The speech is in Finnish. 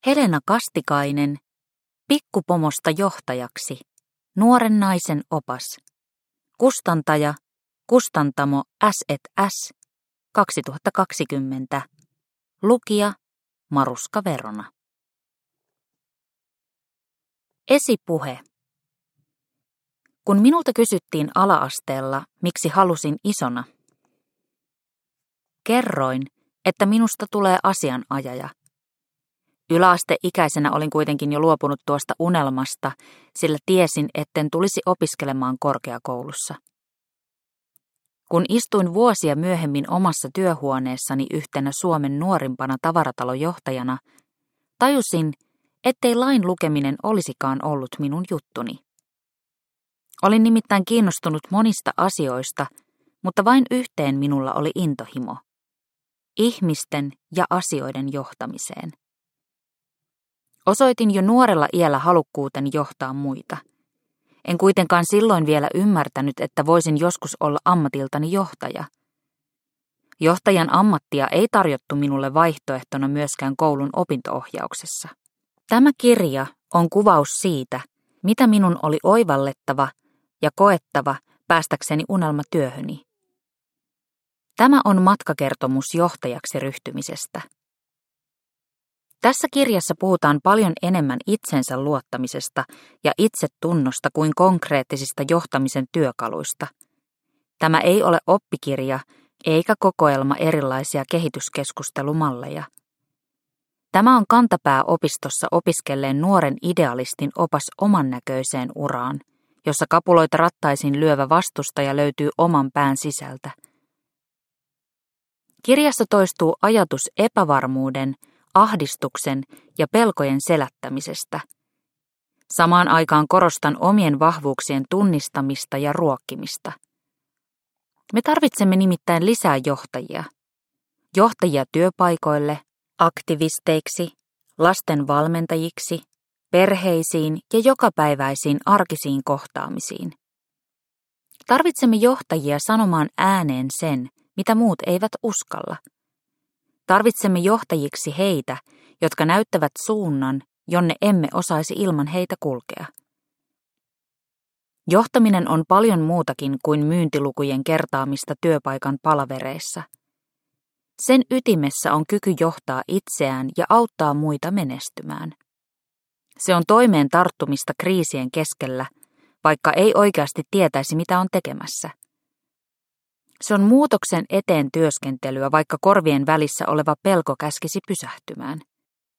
Helena Kastikainen, Pikkupomosta johtajaksi, nuoren naisen opas. Kustantaja, Kustantamo S&S, 2020. Lukija, Maruska Verona. Esipuhe. Kun minulta kysyttiin ala-asteella, miksi halusin isona, kerroin, että minusta tulee asianajaja. Yläasteikäisenä olin kuitenkin jo luopunut tuosta unelmasta, sillä tiesin, etten tulisi opiskelemaan korkeakoulussa. Kun istuin vuosia myöhemmin omassa työhuoneessani yhtenä Suomen nuorimpana tavaratalojohtajana, tajusin, ettei lain lukeminen olisikaan ollut minun juttuni. Olin nimittäin kiinnostunut monista asioista, mutta vain yhteen minulla oli intohimo: ihmisten ja asioiden johtamiseen. Osoitin jo nuorella iällä halukkuuteni johtaa muita. En kuitenkaan silloin vielä ymmärtänyt, että voisin joskus olla ammatiltani johtaja. Johtajan ammattia ei tarjottu minulle vaihtoehtona myöskään koulun opinto-ohjauksessa. Tämä kirja on kuvaus siitä, mitä minun oli oivallettava ja koettava päästäkseni unelmatyöhöni. Tämä on matkakertomus johtajaksi ryhtymisestä. Tässä kirjassa puhutaan paljon enemmän itsensä luottamisesta ja itsetunnosta kuin konkreettisista johtamisen työkaluista. Tämä ei ole oppikirja eikä kokoelma erilaisia kehityskeskustelumalleja. Tämä on kantapääopistossa opiskelleen nuoren idealistin opas oman näköiseen uraan, jossa kapuloita rattaisiin lyövä vastustaja löytyy oman pään sisältä. Kirjassa toistuu ajatus epävarmuuden, ahdistuksen ja pelkojen selättämisestä. Samaan aikaan korostan omien vahvuuksien tunnistamista ja ruokkimista. Me tarvitsemme nimittäin lisää johtajia. Johtajia työpaikoille, aktivisteiksi, lasten valmentajiksi, perheisiin ja jokapäiväisiin arkisiin kohtaamisiin. Tarvitsemme johtajia sanomaan ääneen sen, mitä muut eivät uskalla. Tarvitsemme johtajiksi heitä, jotka näyttävät suunnan, jonne emme osaisi ilman heitä kulkea. Johtaminen on paljon muutakin kuin myyntilukujen kertaamista työpaikan palavereissa. Sen ytimessä on kyky johtaa itseään ja auttaa muita menestymään. Se on toimeen tarttumista kriisien keskellä, vaikka ei oikeasti tietäisi, mitä on tekemässä. Se on muutoksen eteen työskentelyä, vaikka korvien välissä oleva pelko käskisi pysähtymään.